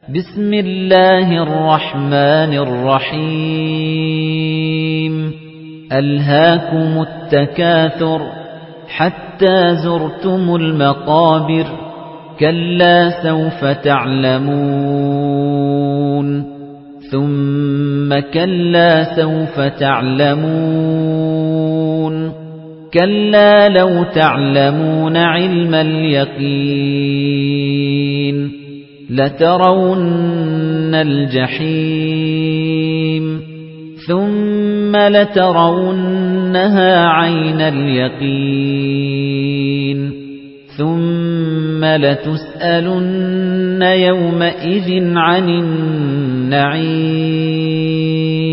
بسم الله الرحمن الرحيم ألهاكم التكاثر حتى زرتم المقابر كلا سوف تعلمون ثم كلا سوف تعلمون كلا لو تعلمون علم اليقين لترون الجحيم ثم لترونها عين اليقين ثم لتسألن يومئذ عن النعيم